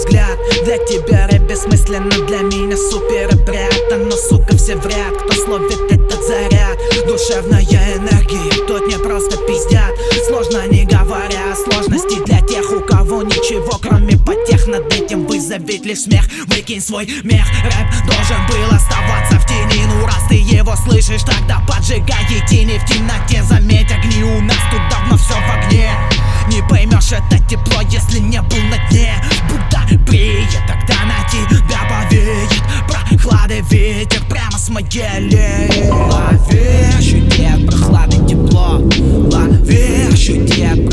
взгляд. Для тебя рэп бессмысленно, для меня супер и приятно. Но, сука, все вряд, кто словит этот заряд. Душевная энергия, тут не просто пиздят. Сложно не говоря о сложности для тех, у кого ничего кроме потех. Над этим вызовет лишь смех, выкинь свой мех. Рэп должен был оставаться в тени, ну раз ты его слышишь, тогда поджигай тени в темноте. Заметь огни, у нас тут давно все в огне. Не поймешь это тепло, если не был на дне. Будда бреет, тогда на тебя повеет прохлады ветер прямо с могилы. Лови, ощути прохлады тепло, лови, ощути